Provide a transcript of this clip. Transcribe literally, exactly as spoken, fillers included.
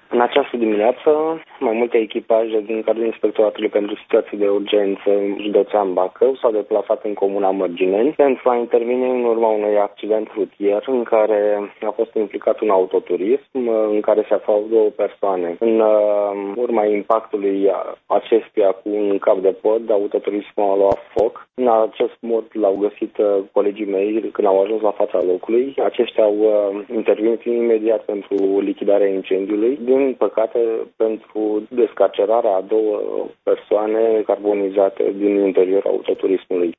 În această dimineață, mai multe echipaje din cadrul Inspectoratului pentru Situații de Urgență județean Bacău s-au deplasat în comuna Mărgineni pentru a interveni în urma unui accident rutier în care a fost implicat un autoturism în care se aflau două persoane. În urma impactului acestuia cu un cap de pod, autoturismul a luat foc. În acest mod l-au găsit colegii mei când au ajuns la fața locului. Aceștia au intervenit imediat pentru lichidarea incendiului. Din păcate, pentru descarcerarea a două persoane carbonizate din interiorul autoturismului.